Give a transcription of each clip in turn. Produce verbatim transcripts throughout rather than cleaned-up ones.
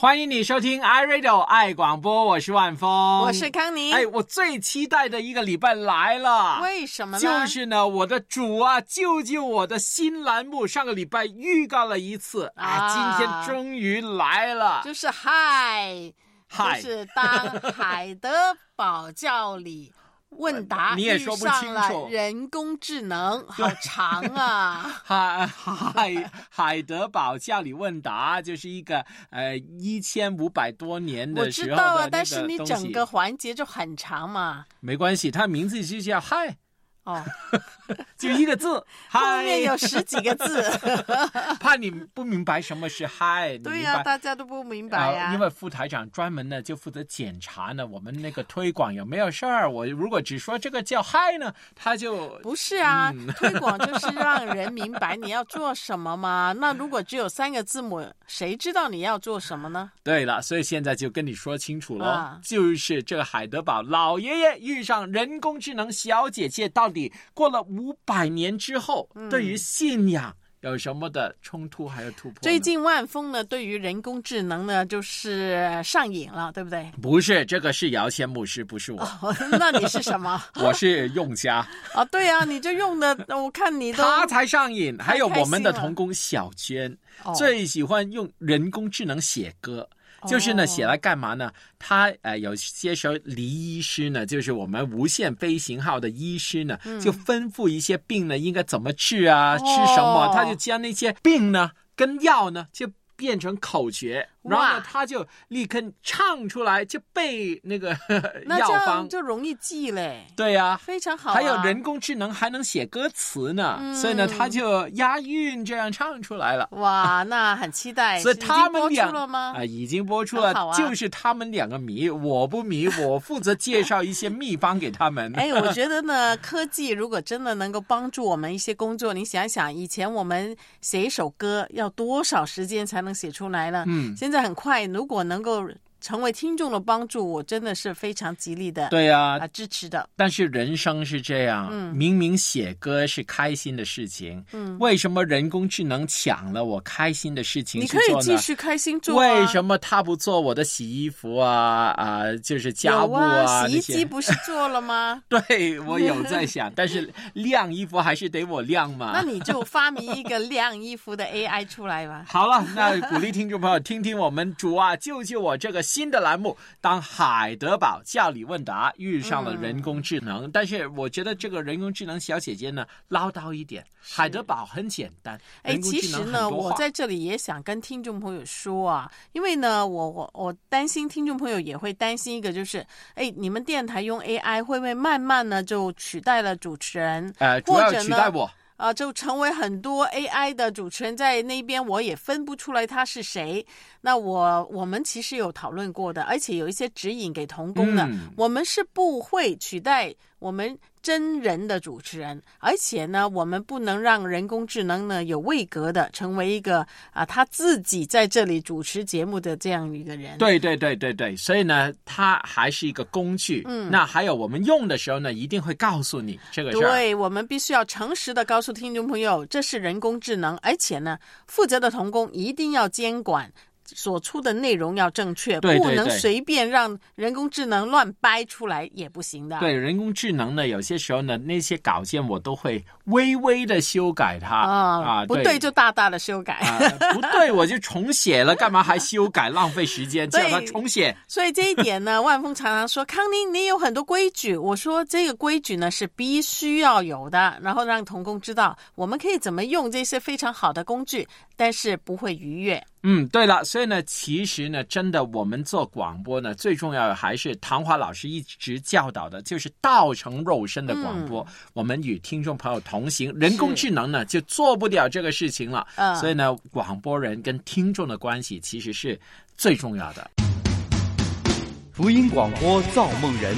欢迎你收听 iRadio 爱广播，我是万峰， 我是康妮。 哎，我最期待的一个礼拜来了， 为什么呢？ 就是呢，我的主啊，救救我的新栏目，上个礼拜预告了一次，啊，啊今天终于来了， 就是嗨， 嗨， 就是当海德堡教理问答你也说不清楚， 人工智能好长啊！ 海海海德堡教理问答就是一个呃一千五百多年的时候的那个东西。 我知道啊，但是你整个环节就很长嘛。 没关系，它名字就叫嗨。 哦， 就一个字， 后面有十几个字， 怕你不明白什么是嗨。 对呀、啊，大家都不明白呀、 呃。因为副台长专门呢就负责检查呢，我们那个推广有没有事儿。我如果只说这个叫嗨呢，他就不是啊、嗯，推广就是让人明白你要做什么嘛。那如果只有三个字母，谁知道你要做什么呢？ 对了，所以现在就跟你说清楚了， 啊、 就是这个海德堡老爷爷遇上人工智能小姐姐，到底过了五百年之后、嗯、对于信仰有什么的冲突还有突破？ 最近万峰呢对于人工智能呢就是上瘾了，对不对？ 不是，这个是姚谦牧师，不是我、 哦、那你是什么？ 我是用家啊，对啊，你就用的我看你都他才上瘾。还有我们的同工小娟、哦、最喜欢用人工智能写歌，就是呢，写来干嘛呢？他呃有些时候黎医师呢，就是我们无限飞行号的医师呢，嗯、就吩咐一些病呢应该怎么治啊，哦、吃什么，他就将那些病呢跟药呢就变成口诀，然后呢他就立刻唱出来，就背那个那药方， 就容易记嘞。 对呀、啊， 非常好、啊。 还有人工智能还能写歌词呢、嗯，所以呢他就押韵这样唱出来了。 哇，那很期待。 所以他们俩已经播出了吗？ 啊，已经播出了、啊，就是他们两个迷，我不迷，我负责介绍一些秘方给他们。 哎，我觉得呢，科技如果真的能够帮助我们一些工作，你想想，以前我们写一首歌要多少时间才能写出来呢？嗯，现在很快，如果能够成为听众的帮助，我真的是非常极力的， 对啊， 啊支持的。 但是人生是这样，嗯、明明写歌是开心的事情，嗯，为什么人工智能抢了我开心的事情去做呢？ 你可以继续开心做、啊。 为什么他不做我的洗衣服啊啊、呃，就是家务啊？ 有啊，洗衣机不是做了吗？ 对，我有在想，但是晾衣服还是得我晾嘛。 那你就发明一个晾衣服的 A I 出来吧。 好了，那鼓励听众朋友听听我们主啊，救救我这个新的栏目，当海德堡教理问答遇上了人工智能、嗯、但是我觉得这个人工智能小姐姐呢唠叨一点，海德堡很简单。 哎，其实呢我在这里也想跟听众朋友说啊，因为呢我我我担心听众朋友也会担心一个，就是哎，你们电台用 A I 会不会慢慢呢就取代了主持人， 呃，主要取代我呃，就成为很多 A I 的主持人，在那边我也分不出来他是谁。那我我们其实有讨论过的，而且有一些指引给同工的、嗯、我们是不会取代我们真人的主持人，而且呢我们不能让人工智能呢有位格的成为一个啊他自己在这里主持节目的这样一个人。 对对对对对，所以呢它还是一个工具。嗯，那还有我们用的时候呢一定会告诉你这个事儿。 对，我们必须要诚实的告诉听众朋友这是人工智能，而且呢负责的同工一定要监管所出的内容要正确， 对对对， 不能随便让人工智能乱掰出来也不行的。 对，人工智能呢有些时候呢那些稿件我都会微微的修改它、 哦、啊，不对就大大的修改、 啊、不对我就重写了，干嘛还修改浪费时间叫它重写。 所以这一点呢万峰常常说康妮你有很多规矩，我说这个规矩呢是必须要有的，然后让同工知道我们可以怎么用这些非常好的工具，但是不会逾越。 嗯，对了，所以呢其实呢真的我们做广播呢最重要的还是唐华老师一直教导的，就是道成肉身的广播、嗯、我们与听众朋友同行，人工智能呢就做不了这个事情了、嗯、所以呢广播人跟听众的关系其实是最重要的。 福音广播造梦人，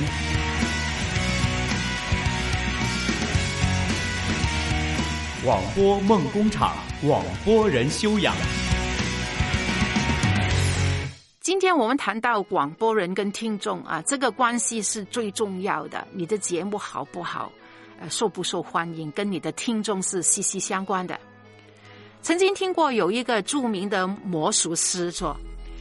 广播梦工厂，广播人修养。 今天我们谈到广播人跟听众啊，这个关系是最重要的。你的节目好不好，呃，受不受欢迎，跟你的听众是息息相关的。曾经听过有一个著名的魔术师说，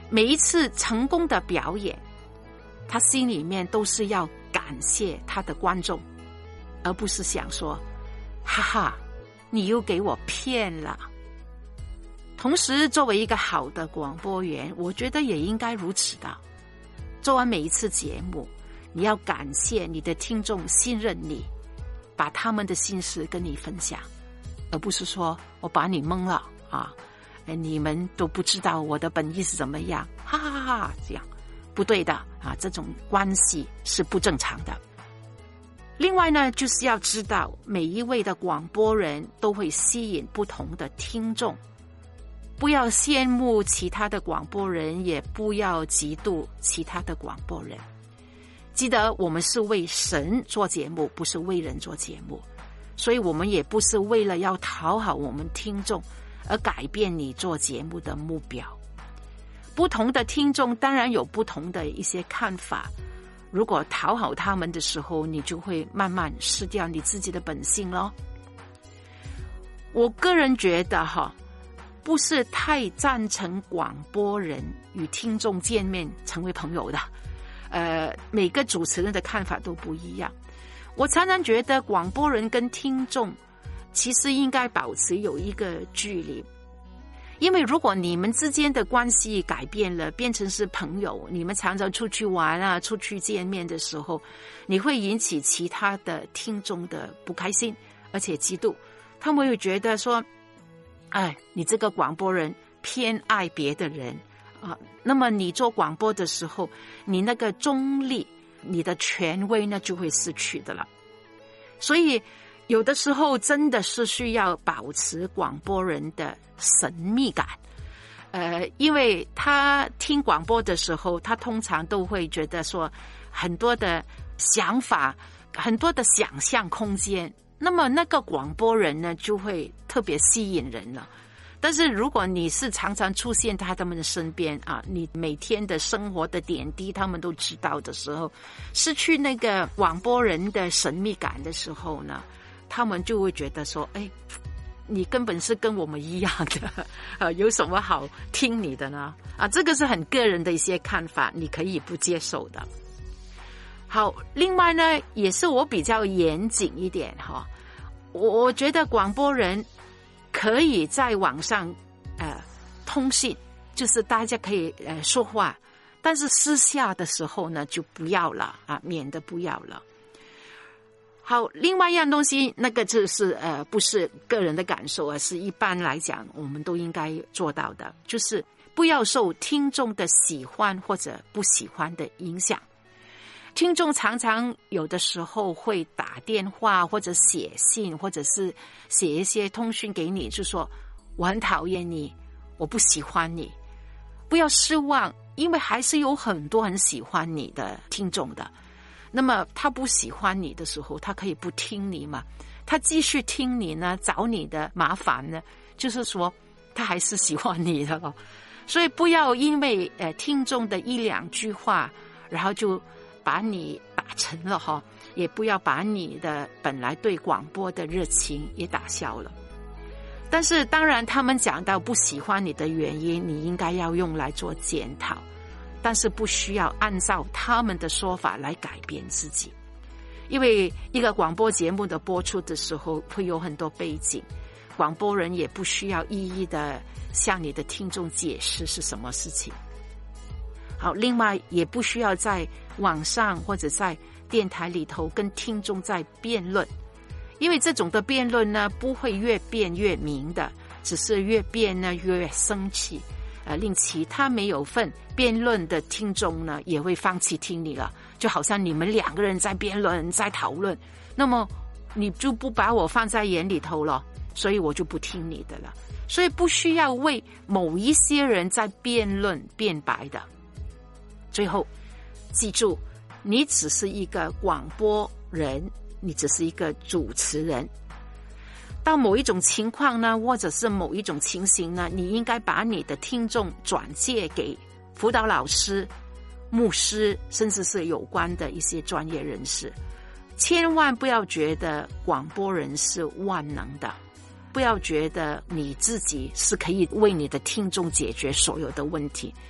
每一次成功的表演，他心里面都是要感谢他的观众，而不是想说哈哈你又给我骗了。同时作为一个好的广播员，我觉得也应该如此的，做完每一次节目，你要感谢你的听众信任你，把他们的心事跟你分享，而不是说我把你蒙了啊，你们都不知道我的本意是怎么样，哈哈哈哈，这样不对的啊，这种关系是不正常的。另外呢，就是要知道每一位的广播人都会吸引不同的听众，不要羡慕其他的广播人，也不要嫉妒其他的广播人。记得我们是为神做节目，不是为人做节目，所以我们也不是为了要讨好我们听众而改变你做节目的目标。不同的听众当然有不同的一些看法，如果讨好他们的时候，你就会慢慢失掉你自己的本性咯。我个人觉得哈，不是太赞成广播人与听众见面成为朋友的，呃，每个主持人的看法都不一样。我常常觉得广播人跟听众其实应该保持有一个距离，因为如果你们之间的关系改变了，变成是朋友，你们常常出去玩啊，出去见面的时候，你会引起其他的听众的不开心，而且嫉妒。他们会觉得说，哎，你这个广播人偏爱别的人啊，那么你做广播的时候，你那个中立，你的权威呢就会失去的了。所以有的时候真的是需要保持广播人的神秘感，呃，因为他听广播的时候，他通常都会觉得说很多的想法，很多的想象空间，那么那个广播人呢就会特别吸引人了。但是如果你是常常出现在他们的身边啊，你每天的生活的点滴他们都知道的时候，失去那个广播人的神秘感的时候呢，他们就会觉得说，哎，你根本是跟我们一样的，呃，有什么好听你的呢？啊，这个是很个人的一些看法，你可以不接受的。好，另外呢，也是我比较严谨一点哈，我我觉得广播人可以在网上呃通信，就是大家可以呃说话，但是私下的时候呢就不要了啊，免得不要了。好，另外一样东西，那个就是呃不是个人的感受，而是一般来讲我们都应该做到的，就是不要受听众的喜欢或者不喜欢的影响。听众常常有的时候会打电话或者写信，或者是写一些通讯给你，就说我很讨厌你，我不喜欢你。不要失望，因为还是有很多很喜欢你的听众的。那么他不喜欢你的时候，他可以不听你嘛，他继续听你呢，找你的麻烦呢，就是说他还是喜欢你的咯。所以不要因为呃听众的一两句话，然后就把你打沉了哈，也不要把你的本来对广播的热情也打消了。但是当然他们讲到不喜欢你的原因，你应该要用来做检讨，但是不需要按照他们的说法来改变自己。因为一个广播节目的播出的时候会有很多背景，广播人也不需要一一的向你的听众解释是什么事情。好，另外也不需要在网上或者在电台里头跟听众在辩论，因为这种的辩论呢不会越辩越明的，只是越辩呢越生气，呃，令其他没有份辩论的听众呢也会放弃听你了，就好像你们两个人在辩论在讨论，那么你就不把我放在眼里头了，所以我就不听你的了。所以不需要为某一些人在辩论辩白的。最后记住，你只是一个广播人，你只是一个主持人。到某一种情况呢，或者是某一种情形呢，你应该把你的听众转介给辅导老师、牧师，甚至是有关的一些专业人士。千万不要觉得广播人是万能的，不要觉得你自己是可以为你的听众解决所有的问题。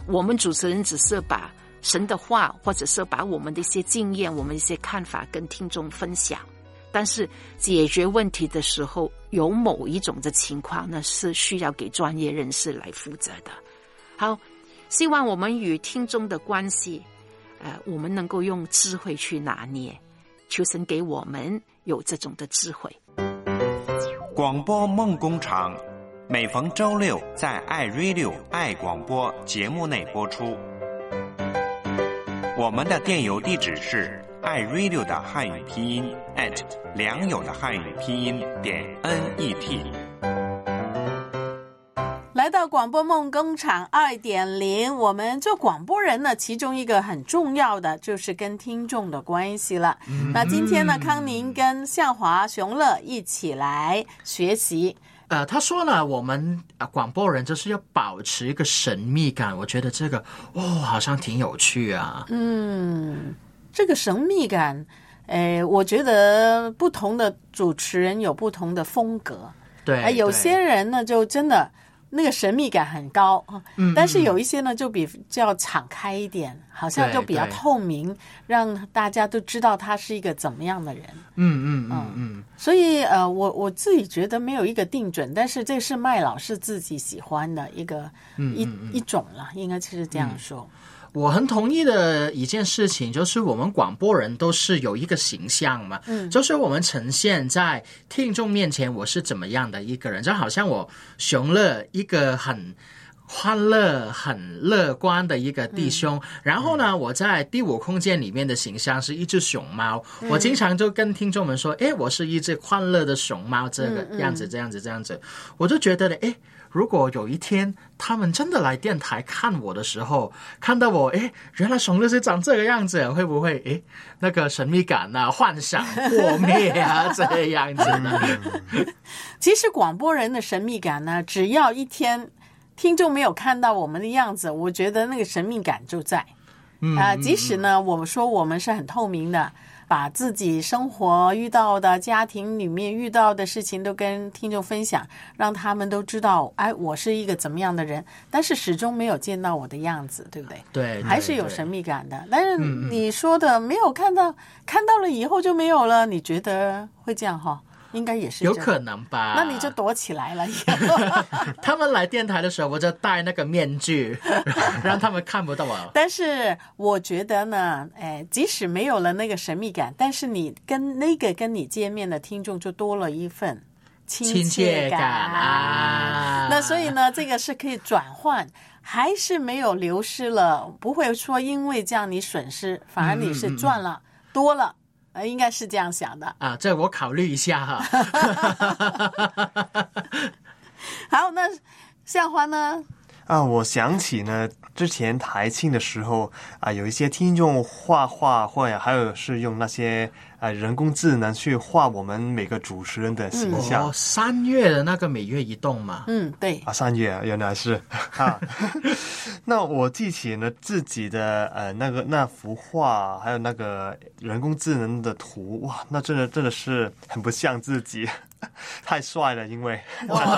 我们主持人只是把神的话，或者是把我们的一些经验，我们一些看法跟听众分享，但是解决问题的时候，有某一种的情况呢，是需要给专业人士来负责的。好，希望我们与听众的关系呃，我们能够用智慧去拿捏，求神给我们有这种的智慧。 广播梦工厂每逢周六在爱 Radio 爱广播节目内播出。我们的电邮地址是爱 Radio 的汉语拼音 at 良友的汉语拼音点 net。 来到广播梦工厂 二点零， 我们做广播人呢，其中一个很重要的就是跟听众的关系了。嗯、那今天呢，康宁跟向华、熊乐一起来学习。 呃，他说呢，我们啊广播人就是要保持一个神秘感，我觉得这个哦，好像挺有趣啊。 嗯，这个神秘感，诶，我觉得不同的主持人有不同的风格。 对， 呃、有些人呢，就真的那个神秘感很高，嗯，但是有一些呢，就比较敞开一点，好像就比较透明，让大家都知道他是一个怎么样的人。 嗯嗯嗯嗯。 所以呃，我我自己觉得没有一个定准，但是这是麦老师自己喜欢的一个、嗯、一、嗯、一种了，应该是这样说。 嗯，我很同意的一件事情就是我们广播人都是有一个形象嘛，嗯，就是我们呈现在听众面前我是怎么样的一个人，就好像我熊乐一个很欢乐很乐观的一个弟兄、嗯、然后呢我在第五空间里面的形象是一只熊猫、嗯、我经常就跟听众们说，诶，我是一只欢乐的熊猫，这个样子、嗯嗯、这样子这样子，我就觉得诶，如果有一天他们真的来电台看我的时候，看到我，诶，原来熊乐是长这个样子，会不会诶那个神秘感啊幻想破灭啊这样子其实广播人的神秘感呢，只要一天听众没有看到我们的样子，我觉得那个神秘感就在、嗯呃、即使呢我们说我们是很透明的，把自己生活遇到的家庭里面遇到的事情都跟听众分享，让他们都知道哎，我是一个怎么样的人，但是始终没有见到我的样子，对不对？ 对， 对， 还是有神秘感的。但是你说的没有看到、嗯、看到了以后就没有了，你觉得会这样哈？应该也是有可能吧， 那你就躲起来了他们来电台的时候我就戴那个面具让他们看不到我。 但是我觉得呢、哎、即使没有了那个神秘感，但是你跟那个跟你见面的听众就多了一份亲切感啊。那所以呢这个是可以转换，还是没有流失了，不会说因为这样你损失，反而你是赚了、嗯嗯嗯多了，应该是这样想的啊，这我考虑一下哈好，那向华呢？ 啊，我想起呢，之前台庆的时候啊，有一些听众画画或者还有是用那些啊人工智能去画我们每个主持人的形象。 哦，三月的那个每月一动嘛。 嗯，对。 啊，三月原来是啊。那我记起呢自己的呃那个那幅画，还有那个人工智能的图，哇，那真的真的是很不像自己。太帅了，因为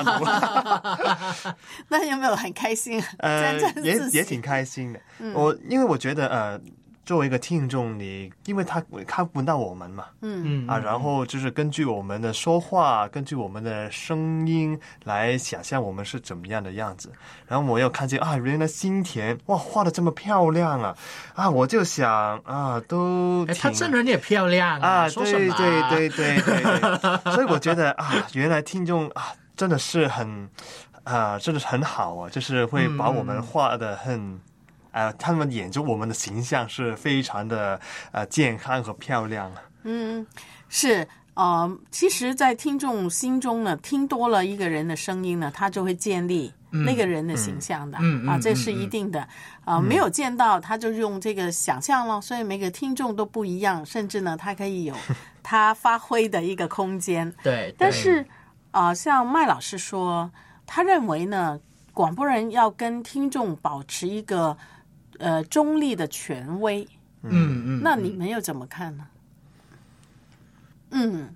那有没有很开心？ 呃，也也挺开心的。嗯、我因为我觉得呃，作为一个听众，你因为他看不到我们嘛，嗯啊，然后就是根据我们的说话，根据我们的声音来想象我们是怎么样的样子。然后我又看见啊，原来新田哇画的这么漂亮啊啊，我就想啊，都挺他真人也漂亮啊， 啊，对对对对对对，所以我觉得啊，原来听众啊真的是很啊，真的是很好啊，就是会把我们画的很。嗯呃，他们眼中我们的形象是非常的呃健康和漂亮。 嗯，是呃，其实，在听众心中呢，听多了一个人的声音呢，他就会建立那个人的形象的、嗯、啊，这是一定的啊、呃。没有见到，他就用这个想象了，所以每个听众都不一样，甚至呢，他可以有他发挥的一个空间。 对， 但是啊、呃，像麦老师说，他认为呢，广播人要跟听众保持一个。呃，中立的权威， 嗯嗯， 那你们又怎么看呢？嗯，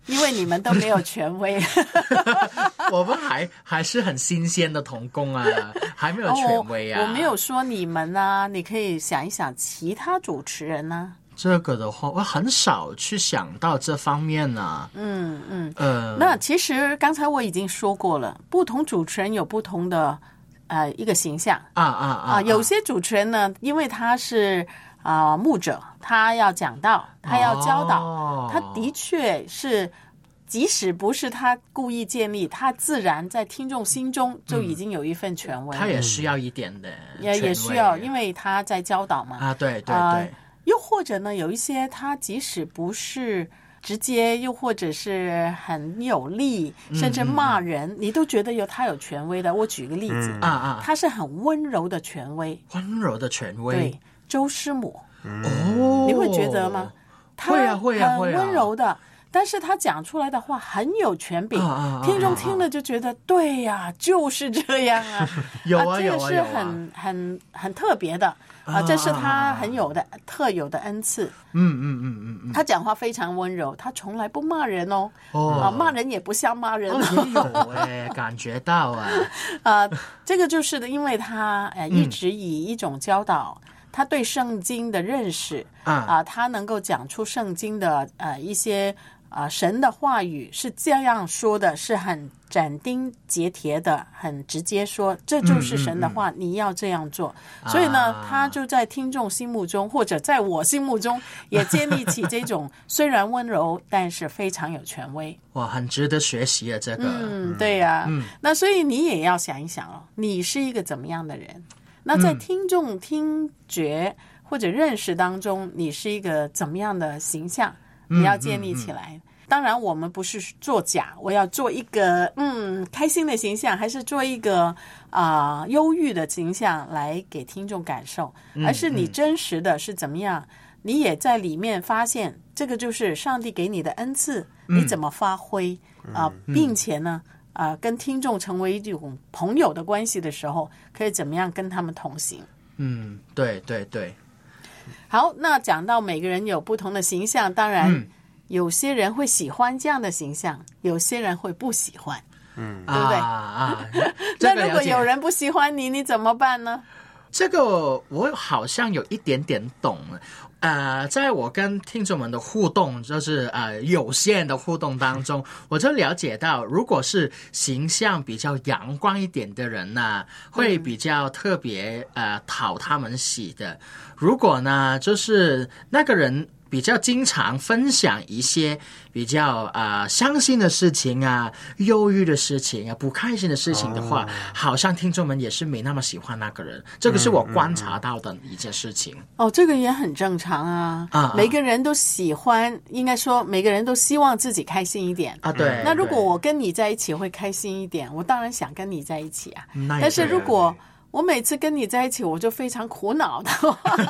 因为你们都没有权威。 我们还还是很新鲜的童工啊，还没有权威啊。 哦、我没有说你们啊，你可以想一想其他主持人啊。 这个的话，我很少去想到这方面啊。 嗯嗯， 呃， 那其实刚才我已经说过了，不同主持人有不同的呃一个形象啊啊啊啊。有些主持人呢，因为他是啊、呃、牧者，他要讲道，他要教导， 哦、 他的确是，即使不是他故意建立，他自然在听众心中就已经有一份权威。 嗯、他也需要一点的也也需要，因为他在教导嘛。 啊，对对对。 呃又或者呢，有一些他即使不是直接，又或者是很有力，甚至骂人，嗯、你都觉得有他有权威的。我举个例子， 啊啊、嗯， 他是很温柔的权威， 温柔的权威， 对，周师母， 哦， 你会觉得吗？ 会啊会啊会啊， 很温柔的。但是他讲出来的话很有权柄， 啊啊、 听众听了就觉得、啊、对呀、啊，就是这样啊， 有啊有啊，这个是很、 啊、 很很特别的啊，这是他很有的、啊、特有的恩赐。 嗯嗯嗯嗯嗯， 他讲话非常温柔，他从来不骂人哦， 哦啊，骂人也不像骂人、哦， 哦、也有哎，感觉到啊， 啊，这个就是的，因为他呃一直以一种教导。嗯，他对圣经的认识啊、呃，他能够讲出圣经的呃一些啊、呃、神的话语是这样说的，是很斩钉截铁的，很直接说这就是神的话，嗯嗯嗯你要这样做。所以呢，啊、他就在听众心目中，或者在我心目中，也建立起这种虽然温柔，但是非常有权威。 哇，很值得学习啊！这个， 嗯，对呀、啊，嗯，那所以你也要想一想哦，你是一个怎么样的人？那在听众听觉或者认识当中，你是一个怎么样的形象？你要建立起来。嗯嗯嗯、当然，我们不是作假，我要做一个嗯开心的形象，还是做一个啊、呃、忧郁的形象来给听众感受，而是你真实的是怎么样？嗯嗯、你也在里面发现，这个就是上帝给你的恩赐，你怎么发挥啊、呃嗯？并且呢？啊、呃，跟听众成为一种朋友的关系的时候，可以怎么样跟他们同行？ 嗯，对对对。 好，那讲到每个人有不同的形象，当然、嗯、有些人会喜欢这样的形象，有些人会不喜欢，嗯，对不对？ 啊啊！ 那如果有人不喜欢你，你怎么办呢？ 这个我好像有一点点懂。呃，在我跟听众们的互动，就是呃有限的互动当中，我就了解到，如果是形象比较阳光一点的人呢，会比较特别呃讨他们喜的。如果呢，就是那个人比较经常分享一些比较啊、呃、伤心的事情啊、忧郁的事情啊、不开心的事情的话，哦、好像听众们也是没那么喜欢那个人。这个是我观察到的一件事情。嗯嗯嗯、 哦，这个也很正常啊。啊，每个人都喜欢，应该说每个人都希望自己开心一点啊。对。 那如果我跟你在一起会开心一点，我当然想跟你在一起啊。但是如果我每次跟你在一起，我就非常苦恼的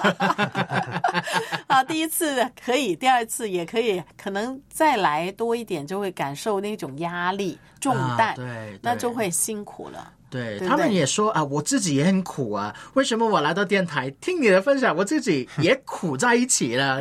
啊！第一次可以，第二次也可以，可能再来多一点，就会感受那种压力重担，啊、 对对， 那就会辛苦了。 对， 对对他们也说啊，我自己也很苦啊，为什么我来到电台听你的分享，我自己也苦在一起了？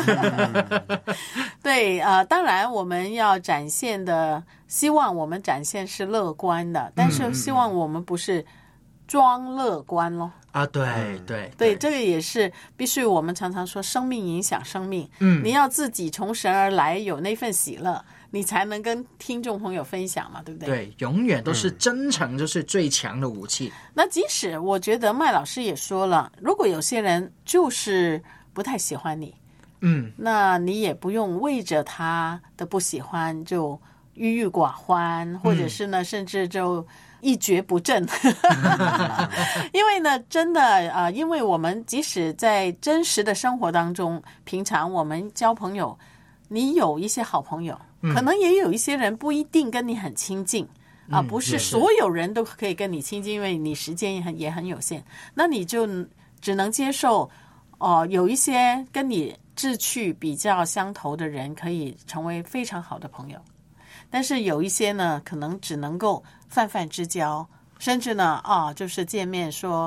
对，呃，当然我们要展现的，希望我们展现是乐观的，但是希望我们不是装乐观咯。 啊，对对对，这个也是必须。我们常常说，生命影响生命。嗯，你要自己从神而来，有那份喜乐，你才能跟听众朋友分享嘛，对不对？ 对，永远都是真诚，就是最强的武器。 嗯、那即使我觉得麦老师也说了，如果有些人就是不太喜欢你， 嗯， 那你也不用为着他的不喜欢就郁郁寡欢，或者是呢，嗯、甚至就一蹶不振。因为呢，真的啊、呃，因为我们即使在真实的生活当中，平常我们交朋友，你有一些好朋友，嗯、可能也有一些人不一定跟你很亲近啊、呃，不是所有人都可以跟你亲近，因为你时间也很也很有限，那你就只能接受哦、呃，有一些跟你志趣比较相投的人可以成为非常好的朋友。但是有一些呢，可能只能够泛泛之交，甚至呢，啊，就是见面说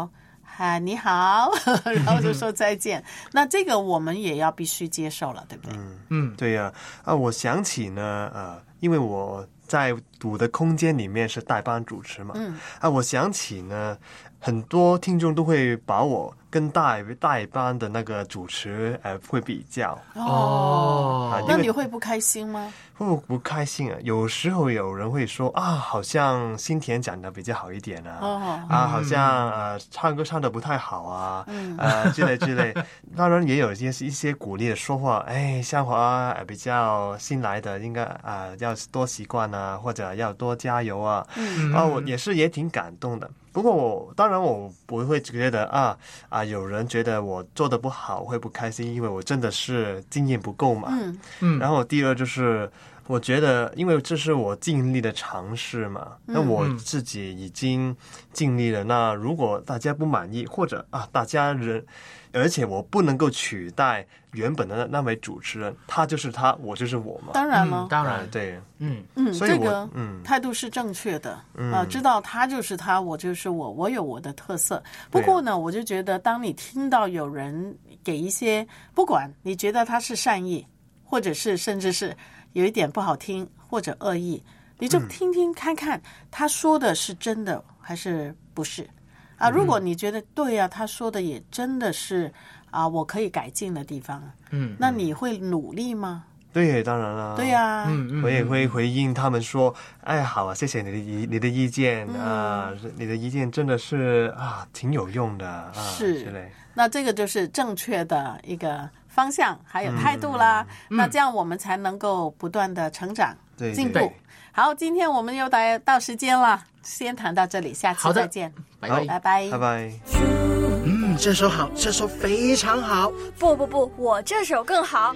嗨，你好，然后就说再见。那这个我们也要必须接受了，对不对？ 嗯嗯，对呀、啊。啊，我想起呢，呃，因为我在读的空间里面是代班主持嘛，嗯，啊，我想起呢，很多听众都会把我跟代代班的那个主持呃会比较哦、啊，那你会不开心吗？ 会不开心啊？有时候有人会说啊，好像新田讲的比较好一点啊，哦、啊，好像呃唱歌唱的不太好啊，嗯、呃之类之类。当然也有一些一些鼓励的说话，哎，像华比较新来的，应该啊、呃、要多习惯啊，或者要多加油啊，嗯、啊，我也是也挺感动的。不过我当然我不会觉得啊啊有人觉得我做的不好会不开心，因为我真的是经验不够嘛。嗯嗯。然后第二就是我觉得，因为这是我尽力的尝试嘛，那我自己已经尽力了。那如果大家不满意，或者啊大家人，而且我不能够取代原本的那位主持人，他就是他，我就是我嘛。 当然了， 嗯、当然、 嗯、对， 嗯嗯，所以我这个嗯态度是正确的，嗯、呃，知道他就是他，我就是我，我有我的特色。不过呢，我就觉得，当你听到有人给一些，不管你觉得他是善意，或者是甚至是有一点不好听或者恶意，你就听听看看他说的是真的还是不是啊？如果你觉得对呀、啊，他说的也真的是啊，我可以改进的地方，嗯，那你会努力吗？ 对，当然了， 对呀、啊， 嗯，我也会回应他们说，哎，好啊，谢谢你的意你的意见、嗯、啊，你的意见真的是啊，挺有用的啊， 是之类。那这个就是正确的一个方向还有态度啦、嗯、那这样我们才能够不断的成长、嗯、进步。好，今天我们又到到时间了，先谈到这里，下次再见， 拜拜拜拜拜拜。 嗯，这首好，这首非常好。 不不不，我这首更好。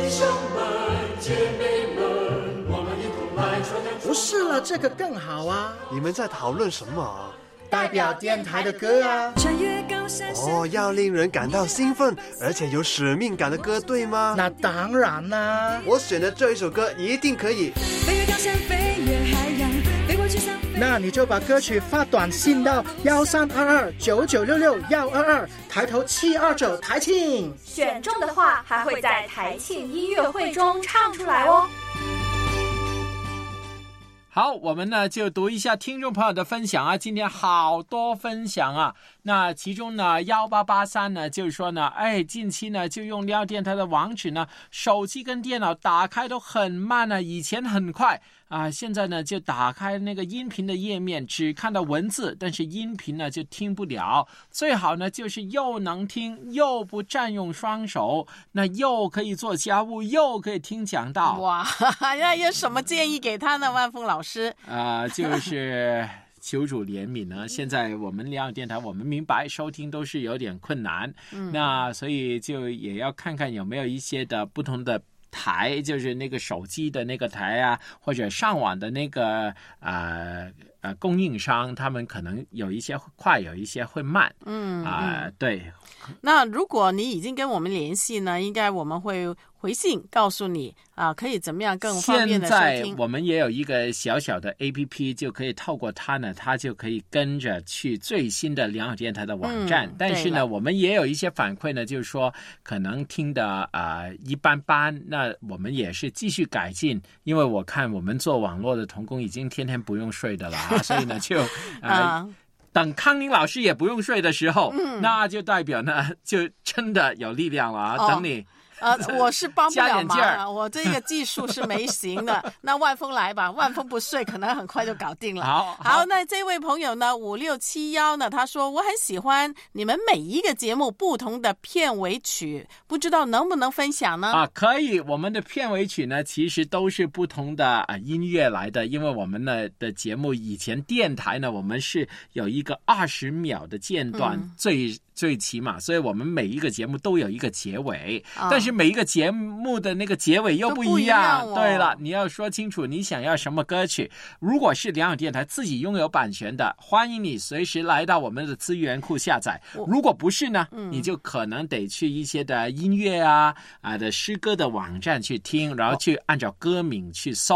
不是了，这个更好啊。 你们在讨论什么？ 代表电台的歌啊。 哦，要令人感到兴奋而且有使命感的歌，对吗？ 那当然啦， 我选的这一首歌一定可以。 那你就把歌曲发短信到幺三二二九九六六幺二二，抬头七二九台庆， 选中的话还会在台庆音乐会中唱出来哦。 好，我们呢就读一下听众朋友的分享啊，今天好多分享啊。那其中呢一八八三呢就是说呢，哎，近期呢就用撩电台的网址呢，手机跟电脑打开都很慢呢，以前很快啊，现在呢就打开那个音频的页面，只看到文字，但是音频呢就听不了。最好呢就是又能听又不占用双手，那又可以做家务又可以听讲道。 哇，那有什么建议给他呢，万峰老师？ 啊、呃，就是求主怜悯呢。现在我们两岸电台，我们明白收听都是有点困难，嗯，那所以就也要看看有没有一些的不同的台，就是那个手机的那个台啊，或者上网的那个呃呃供应商，他们可能有一些快，有一些会慢，嗯啊、呃，对。 那如果你已经跟我们联系呢，应该我们会回信告诉你啊，可以怎么样更方便的收听。 现在我们也有一个小小的 A P P， 就可以透过它呢，它就可以跟着去最新的两岸电台的网站。嗯、但是呢，我们也有一些反馈呢，就是说可能听的啊、呃、一般般，那我们也是继续改进。因为我看我们做网络的同工已经天天不用睡的了啊，所以呢就呃。啊等康宁老师也不用睡的时候，嗯、那就代表呢，就真的有力量了啊！哦、等你。 呃，我是帮不了忙啊，我这个技术是没行的。那万峰来吧，万峰不睡，可能很快就搞定了。 好， 好，那这位朋友呢，五六七幺呢，他说我很喜欢你们每一个节目不同的片尾曲，不知道能不能分享呢？ 啊，可以。我们的片尾曲呢，其实都是不同的啊音乐来的，因为我们呢的节目以前电台呢，我们是有一个二十秒的间断，嗯、最。最起码，所以我们每一个节目都有一个结尾，哦、但是每一个节目的那个结尾又不一样。 一样哦、 对了，你要说清楚你想要什么歌曲。如果是两岸电台自己拥有版权的，欢迎你随时来到我们的资源库下载。如果不是呢，嗯、你就可能得去一些的音乐啊啊的诗歌的网站去听，然后去按照歌名去搜。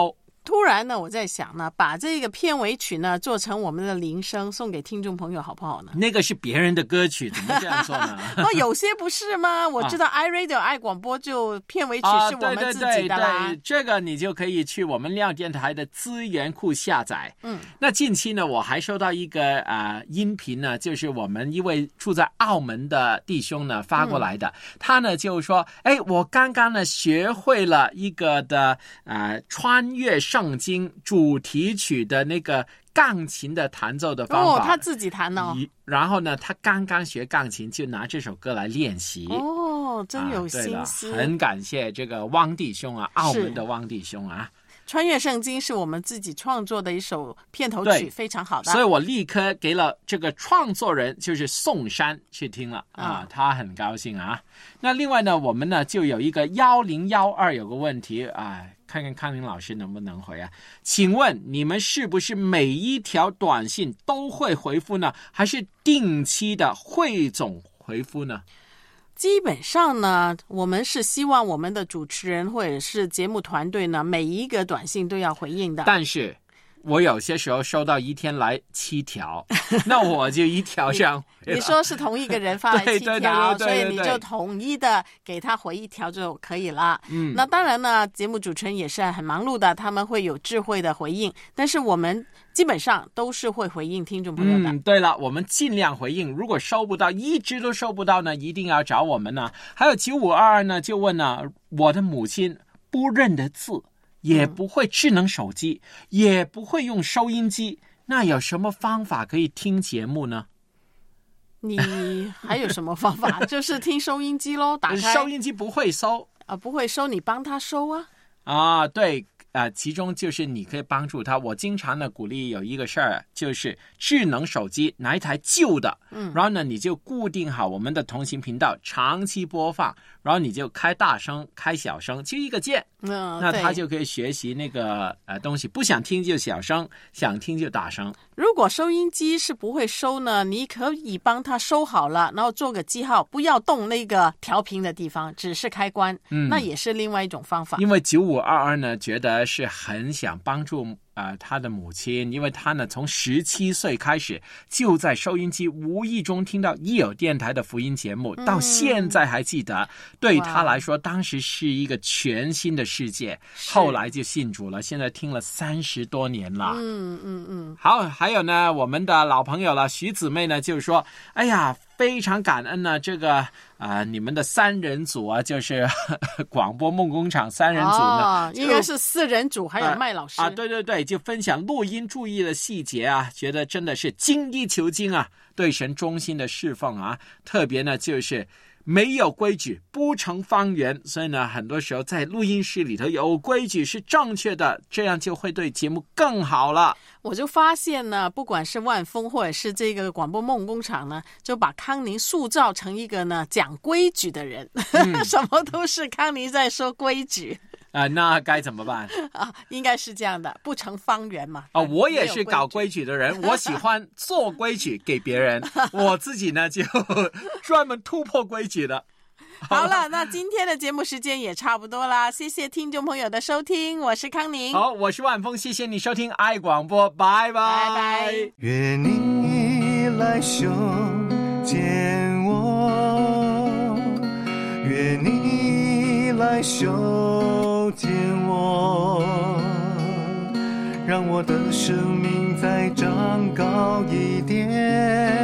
突然呢，我在想呢，把这个片尾曲呢做成我们的铃声，送给听众朋友，好不好呢？ 那个是别人的歌曲，怎么这样做呢？ 哦，有些不是吗？我知道 iRadio 爱广播就片尾曲是我们自己的啦。 啊、对对对对，这个你就可以去我们亮电台的资源库下载。嗯，那近期呢，我还收到一个啊、呃、音频呢，就是我们一位住在澳门的弟兄呢发过来的，嗯、他呢就说，哎，我刚刚呢学会了一个的呃穿越圣经主题曲的那个钢琴的弹奏的方法。 哦，他自己弹哦。 然后呢，他刚刚学钢琴，就拿这首歌来练习。 哦，真有心思。 啊、很感谢这个汪弟兄啊，澳门的汪弟兄啊。 穿越圣经是我们自己创作的一首片头曲，非常好的。 所以我立刻给了这个创作人，就是宋山去听了啊，他很高兴啊。那另外呢，我们呢就有一个幺零幺二有个问题啊，看看康宁老师能不能回啊？请问你们是不是每一条短信都会回复呢，还是定期的汇总回复呢？ 基本上呢，我们是希望我们的主持人或者是节目团队呢，每一个短信都要回应的。 但是我有些时候收到一天来七条，那我就一条这样你, 你说是同一个人发来七条，所以你就统一的给他回一条就可以了。嗯，那当然呢，节目主持人也是很忙碌的，他们会有智慧的回应，但是我们基本上都是会回应听众朋友的。 嗯，对了，我们尽量回应，如果收不到，一直都收不到呢，一定要找我们呢。还有九五二二呢，就问呢，我的母亲不认得字，也不会智能手机，嗯、也不会用收音机，那有什么方法可以听节目呢？ 你还有什么方法？就是听收音机咯，打开收音机不会收啊，不会收，你帮他收啊。 啊，对。啊、呃，其中就是你可以帮助他。我经常呢鼓励有一个事儿，就是智能手机拿一台旧的，嗯，然后呢你就固定好我们的同行频道，长期播放，然后你就开大声、开小声，就一个键，嗯，那他就可以学习那个呃东西，不想听就小声，想听就大声。 如果收音机是不会收呢，你可以帮他收好了，然后做个记号，不要动那个调频的地方，只是开关，嗯，那也是另外一种方法。 因为九五二二呢觉得是很想帮助呃他的母亲，因为他呢从十七岁开始就在收音机无意中听到益友电台的福音节目，嗯、到现在还记得，对他来说当时是一个全新的世界，后来就信主了，现在听了三十多年了。 嗯嗯嗯。 好，还有呢，我们的老朋友了，徐姊妹呢，就是说，哎呀，非常感恩呢，这个啊、呃，你们的三人组啊，就是呵呵广播梦工厂三人组呢， 哦、应该是四人组，还有麦老师、 呃、啊，对对对，就分享录音注意的细节啊，觉得真的是精益求精啊，对神忠心的侍奉啊，特别呢就是没有规矩不成方圆，所以呢很多时候在录音室里头有规矩是正确的，这样就会对节目更好了。 我就发现呢，不管是万峰或者是这个广播梦工厂呢，就把康宁塑造成一个呢讲规矩的人、嗯、什么都是康宁在说规矩啊、呃，那该怎么办啊？应该是这样的，不成方圆嘛。 啊、呃，我也是搞规矩的人，我喜欢做规矩给别人，我自己呢就专门突破规矩的。 好了，那今天的节目时间也差不多啦，谢谢听众朋友的收听，我是康宁。 好，我是万峰，谢谢你收听爱广播，拜拜拜拜。 愿你来修剪我，愿你来修剪我，让我的生命再长高一点，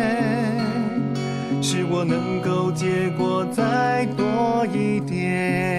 使我能够结果再多一点。